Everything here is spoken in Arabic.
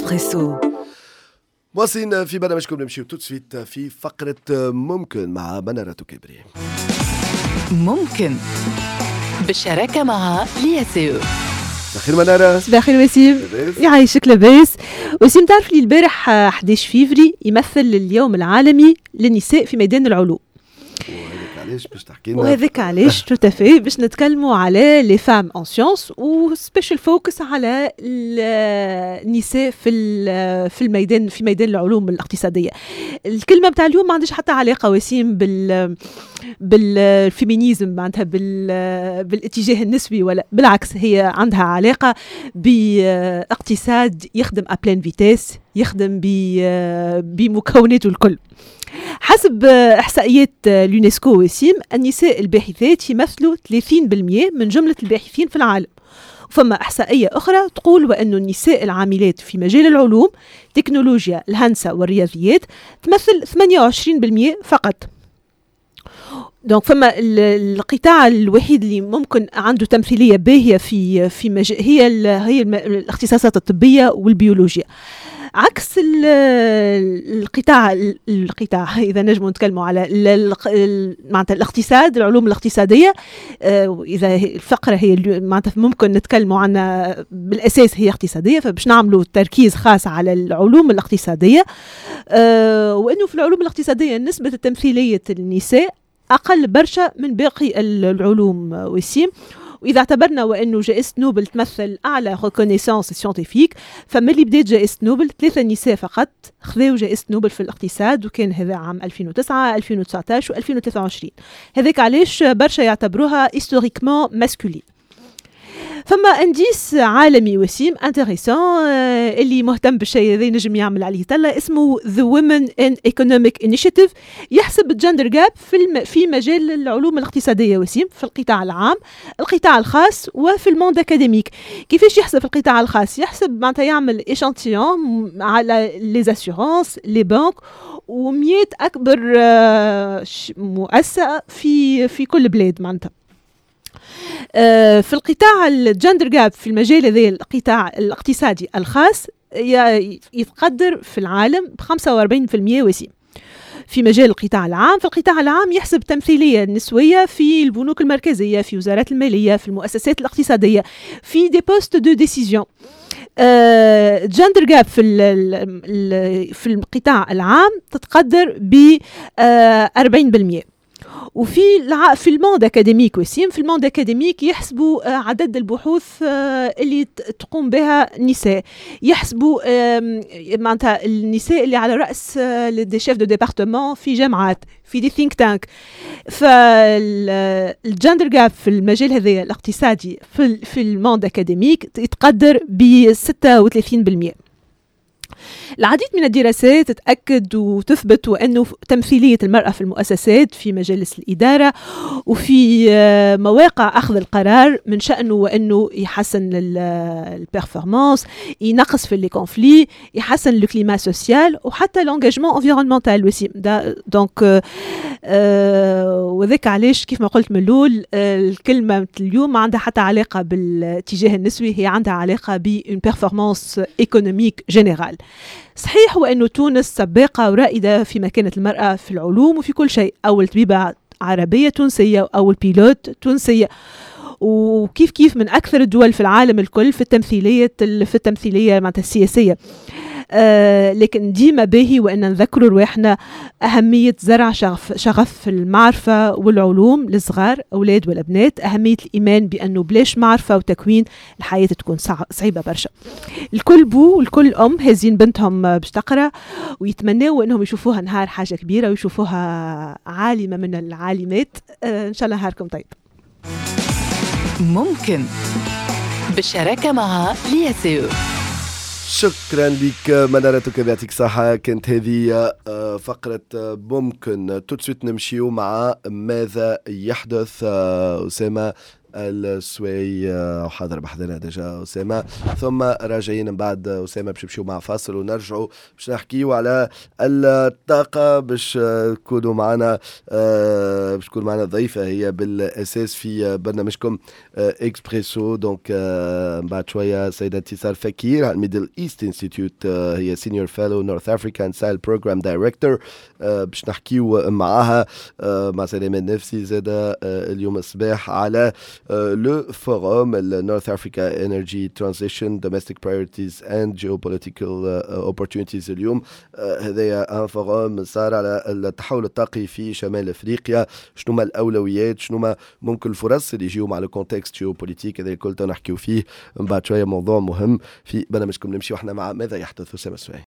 إسبريسو. واصلين في برنامجكم نمشيو توتسويت في فقرة ممكن مع منارة كبري. ممكن بالشراكة مع لياسيو. بخير منارة. بخير وسيم، يعيشك لاباس. وسيم، تعرف لي البارح 11 فيفري يمثل اليوم العالمي للنساء في ميدان العلوم. علاش باش تحكي لنا؟ وهذاك علاش توتافي باش نتكلموا على لي فام ان سيونس وسبيشال فوكس على النساء في ميدان العلوم الاقتصاديه. الكلمه بتاع اليوم ما عندهاش حتى علاقه وسيم بالفيمينيزم، معناتها بالاتجاه النسبي، ولا بالعكس هي عندها علاقه باقتصاد يخدم ابلان فيتاس، يخدم بمكوناته الكل. حسب إحصائيات اليونسكو وسيم، النساء الباحثات يمثلوا 30% من جملة الباحثين في العالم. وفما إحصائية أخرى تقول وأن النساء العاملات في مجال العلوم، تكنولوجيا، الهندسة والرياضيات تمثل 28% فقط. دونك فما القطاع الوحيد اللي ممكن عنده تمثيلية باهية في مجال هي الاختصاصات الطبية والبيولوجيا، عكس القطاع إذا نجموا نتكلموا على معناتها الاقتصاد، العلوم الاقتصادية. إذا الفقرة هي معناتها ممكن نتكلموا عنها بالأساس هي اقتصادية، فباش نعملوا تركيز خاص على العلوم الاقتصادية. وإنه في العلوم الاقتصادية نسبة التمثيلية النساء أقل برشا من باقي العلوم وسيم. وإذا اعتبرنا وأنه جائزة نوبل تمثل أعلى ريكونيسانس سيونتيفيك، فما اللي بدأت جائزة نوبل 3 نساء فقط خذوا جائزة نوبل في الاقتصاد، وكان هذا عام 2009 2019 و2023. هذاك علاش برشا يعتبروها هيستوريكمون ماسكولين. فما انديس عالمي وسيم انتريسون اللي مهتم بالشيء هذا نجم يعمل عليه طلع، اسمه The Women in Economic Initiative، يحسب الجندر جاب في مجال العلوم الاقتصادية وسيم، في القطاع العام، القطاع الخاص، وفي الموند اكاديميك. كيفاش يحسب في القطاع الخاص؟ يحسب معناتها يعمل إيشانتيون على لي اسيورانس، لي بانك، و100 أكبر مؤسسة في كل بلاد معناتها. في القطاع الجندر جاب في المجال هذا القطاع الاقتصادي الخاص يتقدر في العالم ب45% وسيم. في مجال القطاع العام، في القطاع العام يحسب تمثيلية نسوية في البنوك المركزية، في وزارات المالية، في المؤسسات الاقتصادية، في دي بوست دو ديسيزيون. جندر جاب في القطاع العام تتقدر ب 40%. وفي الموند اكاديميك وسيم، في الموند اكاديميك يحسبوا عدد البحوث اللي تقوم بها النساء، يحسبوا معناتها النساء اللي على راس دي شيف دو ديبارتمون في جامعات، في دي ثينك تانك. فالجندر جاب في المجال هذا الاقتصادي في الموند اكاديميك يتقدر ب 36%. العديد من الدراسات تأكد وتثبت أنه تمثيلية المرأة في المؤسسات، في مجالس الإدارة، وفي مواقع أخذ القرار من شأنه وأنه يحسن البرفورمانس، ينقص في الكونفلي، يحسن الكليما سوسيال، وحتى l'engagement environnemental وسيم. دونك وذاك علاش كيف ما قلت من الأول الكلمة اليوم ما عندها حتى علاقة بالاتجاه النسوي، هي عندها علاقة بune performance économique générale. صحيح وأنه تونس سباقة ورائدة في مكانة المرأة في العلوم وفي كل شيء، أول طبيبة عربية تونسية وأول بيلوت تونسية، وكيف من أكثر الدول في العالم الكل في التمثيلية معناتها السياسية. لكن ديما باهي وأن نذكروا رواحنا أهمية زرع شغف المعرفة والعلوم للصغار أولاد والأبنات، أهمية الإيمان بأنه بلاش معرفة وتكوين الحياة تكون صعيبة برشا. الكل بو والكل أم هزين بنتهم باش تقرأ، ويتمنوا أنهم يشوفوها نهار حاجة كبيرة ويشوفوها عالمة من العالمات. إن شاء الله نهاركم طيب. ممكن بالشراكة مع لياسيو. شكرا لك منارتك، يعطيك صحة. كانت هذه فقرة ممكن. توتسويت نمشيو مع ماذا يحدث. أسامة السوي حاضر بحضنا ديجا أسامة، ثم راجعين من بعد أسامة باش نمشيو مع فاصل ونرجعوا باش نحكيو على الطاقة باش تكونوا معنا باش تكون معنا ضيفة هي بالأساس في برنامجكم إكسبريسو. دونك بعد شوية سيدة انتصار فكير على الميدل إيست انستيتيوت، هي سينيور فيلو نورث أفريكان سايل بروجرام دايركتور، باش نحكيو معها مع سلام النفسي زادة اليوم الصباح على لو فوروم النورث أفريكا انرجي ترانزيشن دوميستيك برايورتيز اند جيوبوليتيكال اوبورتونيتيز. اليوم هذايا ان فوروم صار على التحول الطاقي في شمال افريقيا، شنو ما الاولويات، شنو ما ممكن الفرص اللي يجيو مع الكونتكست جيوبوليتيك، هذا الكل نحكيو فيه من بعد شويه. موضوع مهم في برنامجكم نمشي واحنا مع ماذا يحدث. أسامة السويعي.